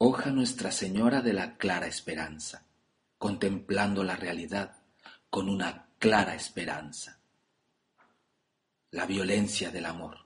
Hoja Nuestra Señora de la Clara Esperanza, contemplando la realidad con una clara esperanza. La violencia del amor.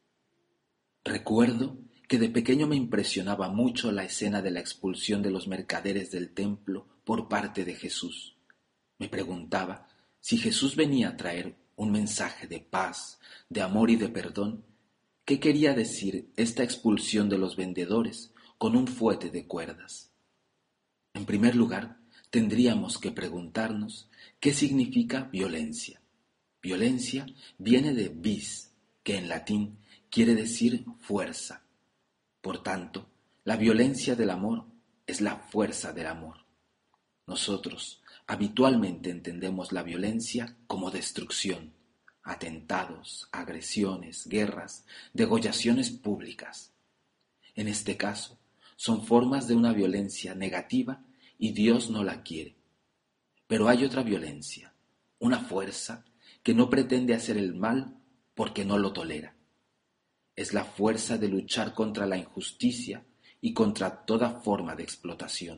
Recuerdo que de pequeño me impresionaba mucho la escena de la expulsión de los mercaderes del templo por parte de Jesús. Me preguntaba si Jesús venía a traer un mensaje de paz, de amor y de perdón. ¿Qué quería decir esta expulsión de los vendedores con un fuete de cuerdas? En primer lugar, tendríamos que preguntarnos qué significa violencia. Violencia viene de vis, que en latín quiere decir fuerza. Por tanto, la violencia del amor es la fuerza del amor. Nosotros habitualmente entendemos la violencia como destrucción, atentados, agresiones, guerras, degollaciones públicas. En este caso, son formas de una violencia negativa y Dios no la quiere. Pero hay otra violencia, una fuerza que no pretende hacer el mal porque no lo tolera. Es la fuerza de luchar contra la injusticia y contra toda forma de explotación.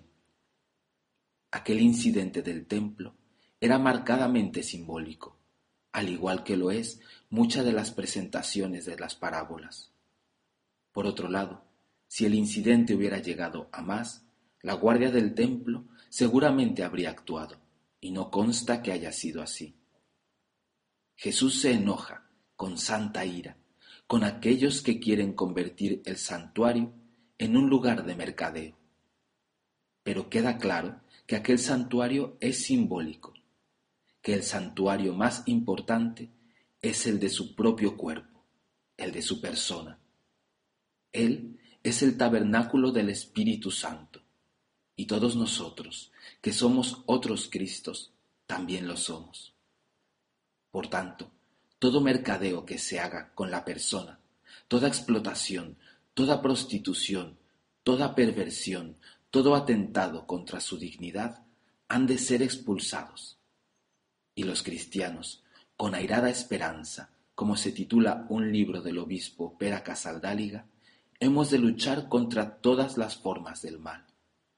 Aquel incidente del templo era marcadamente simbólico, al igual que lo es muchas de las presentaciones de las parábolas. Por otro lado, si el incidente hubiera llegado a más, la guardia del templo seguramente habría actuado, y no consta que haya sido así. Jesús se enoja con santa ira con aquellos que quieren convertir el santuario en un lugar de mercadeo. Pero queda claro que aquel santuario es simbólico, que el santuario más importante es el de su propio cuerpo, el de su persona. Él es el tabernáculo del Espíritu Santo, y todos nosotros, que somos otros Cristos, también lo somos. Por tanto, todo mercadeo que se haga con la persona, toda explotación, toda prostitución, toda perversión, todo atentado contra su dignidad, han de ser expulsados. Y los cristianos, con airada esperanza, como se titula un libro del obispo Pera Casaldáliga, hemos de luchar contra todas las formas del mal.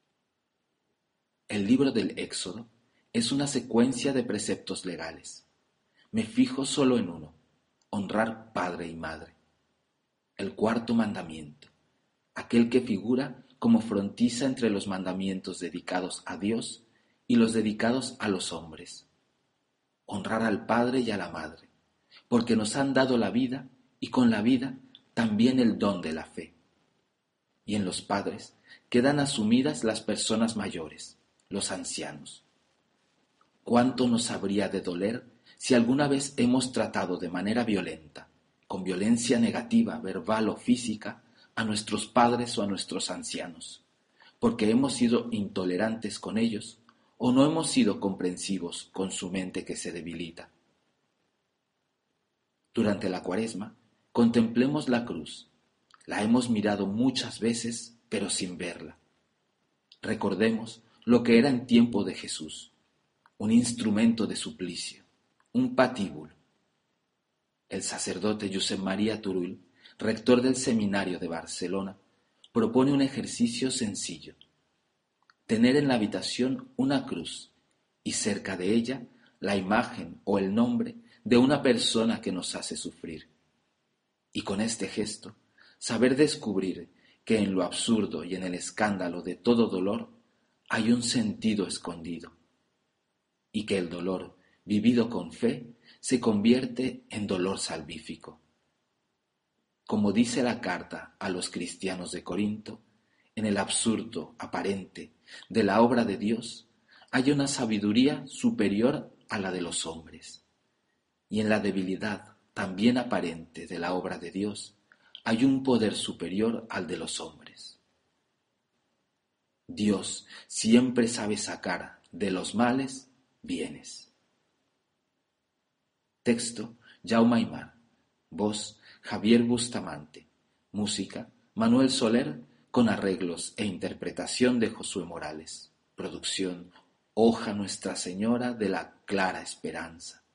El libro del Éxodo es una secuencia de preceptos legales. Me fijo solo en uno: honrar padre y madre. El cuarto mandamiento, aquel que figura como frontiza entre los mandamientos dedicados a Dios y los dedicados a los hombres. Honrar al padre y a la madre, porque nos han dado la vida y con la vida también el don de la fe. Y en los padres quedan asumidas las personas mayores, los ancianos. ¿Cuánto nos habría de doler si alguna vez hemos tratado de manera violenta, con violencia negativa, verbal o física, a nuestros padres o a nuestros ancianos, porque hemos sido intolerantes con ellos o no hemos sido comprensivos con su mente que se debilita? Durante la Cuaresma, contemplemos la cruz. La hemos mirado muchas veces, pero sin verla. Recordemos lo que era en tiempo de Jesús, un instrumento de suplicio, un patíbulo. El sacerdote Josep María Turull, rector del Seminario de Barcelona, propone un ejercicio sencillo: tener en la habitación una cruz y cerca de ella la imagen o el nombre de una persona que nos hace sufrir. Y con este gesto, saber descubrir que en lo absurdo y en el escándalo de todo dolor hay un sentido escondido, y que el dolor, vivido con fe, se convierte en dolor salvífico. Como dice la carta a los cristianos de Corinto, en el absurdo aparente de la obra de Dios hay una sabiduría superior a la de los hombres, y en la debilidad también aparente de la obra de Dios hay un poder superior al de los hombres. Dios siempre sabe sacar de los males bienes. Texto: Jaume Aymar. Voz: Javier Bustamante. Música: Manuel Soler, con arreglos e interpretación de Josué Morales. Producción: Hoja Nuestra Señora de la Clara Esperanza.